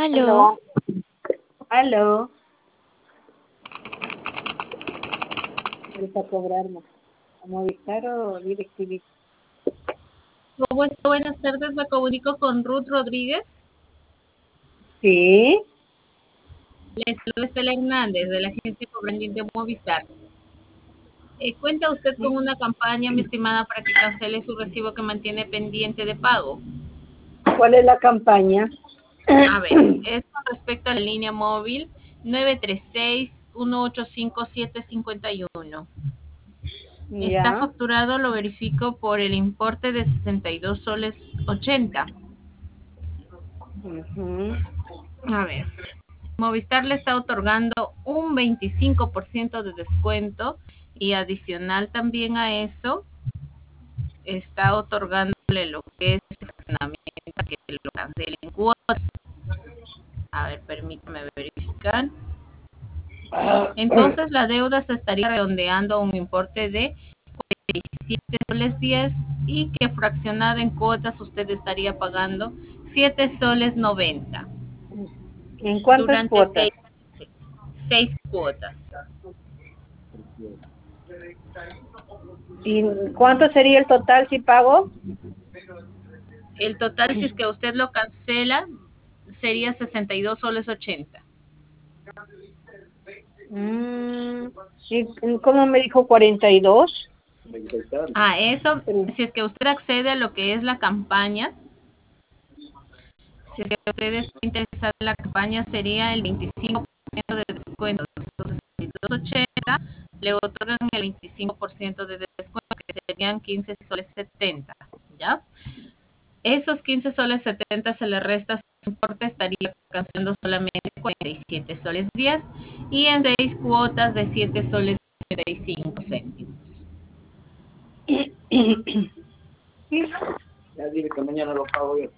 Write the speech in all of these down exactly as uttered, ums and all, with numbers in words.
Aló, Aló, aló. Ahorita cobrarnos. ¿A Movistar o DirecTV? ¿Cómo está? Buenas tardes, me comunico con Ruth Rodríguez. Sí. Les saluda Estela Hernández de la agencia Cobrandín de Movistar. Eh, ¿Cuenta usted con una campaña, mi estimada, para que cancele su recibo que mantiene pendiente de pago? ¿Cuál es la campaña? A ver, es con respecto a la línea móvil nueve tres seis, uno ocho cinco, siete cinco uno. Está Ya. facturado, lo verifico, por el importe de sesenta y dos soles ochenta. Ujú. A ver, Movistar le está otorgando un veinticinco por ciento de descuento y adicional también a eso está otorgándole lo que es el fraccionamiento para que lo cancelen en cuotas. A ver, permítame verificar. Entonces la deuda se estaría redondeando a un importe de cuarenta y siete soles diez y que fraccionada en cuotas usted estaría pagando siete soles noventa ¿En cuántas durante cuotas? seis meses, seis cuotas. ¿Y cuánto sería el total si pago? El total, si es que usted lo cancela, sería sesenta y dos soles ochenta. Mm, ¿Y cómo me dijo cuarenta y dos? Ah, eso, si es que usted accede a lo que es la campaña, si es que usted está interesado en la campaña, sería el veinticinco por ciento de descuento. Los sesenta y dos ochenta le otorgan el veinticinco por ciento de descuento, que serían quince soles setenta, ¿ya? Esos quince soles setenta se le resta su importe, estaría cancelando solamente cuarenta y siete soles diez y en seis cuotas de siete soles ochenta y cinco céntimos. Ya dile que mañana lo pago yo.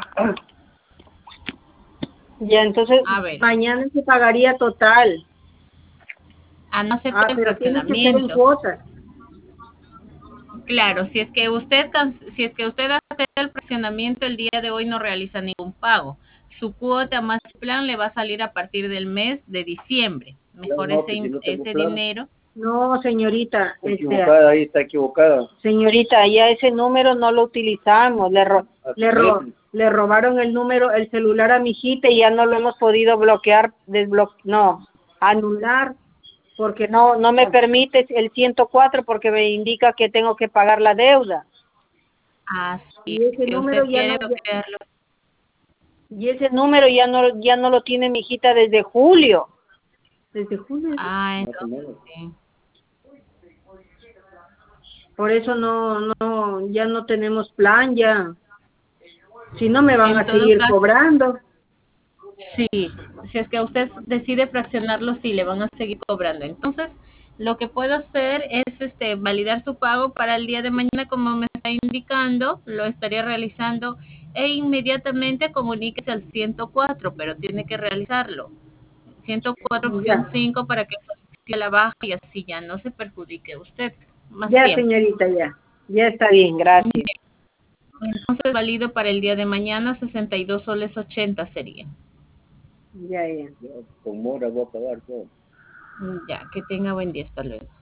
Ya, entonces A ver, mañana se pagaría total. a no ser Ah, por el pero tiene que ser en fraccionamiento. cuotas. Claro, si es que usted can- si es que usted hace el fraccionamiento el día de hoy no realiza ningún pago. Su cuota más plan le va a salir a partir del mes de diciembre. Ya Mejor no, pues si ese no tengo ese plan. dinero. No, señorita, Está este, equivocada ahí, está equivocada. señorita, ya ese número no lo utilizamos, le, ro A le, tu ro vez. le robaron el número, el celular a mi hijita y ya no lo hemos podido bloquear, desblo no, anular, porque no no me permite el ciento cuatro porque me indica que tengo que pagar la deuda. Así, Y si es ese que número usted ya no, quiere ya- bloquearlo. y ese número ya no ya no lo tiene mi hijita desde julio. Desde julio. Ah, Más o entonces menos. sí. Por eso no no ya no tenemos plan ya. Si no me van En a todo seguir caso, cobrando. sí, si es que usted decide fraccionarlo, sí, le van a seguir cobrando. Entonces, lo que puedo hacer es este validar su pago para el día de mañana, como me está indicando, lo estaría realizando e inmediatamente comuníquese al ciento cuatro, pero tiene que realizarlo. ciento cuatro opción Ya. cinco para que solicite la baja y así ya no se perjudique usted más Ya, tiempo. señorita, ya. Ya está bien, gracias. Entonces, válido para el día de mañana, sesenta y dos soles ochenta sería. Ya, ya. Ya, con mora voy a pagar todo. Ya, que tenga buen día, hasta luego.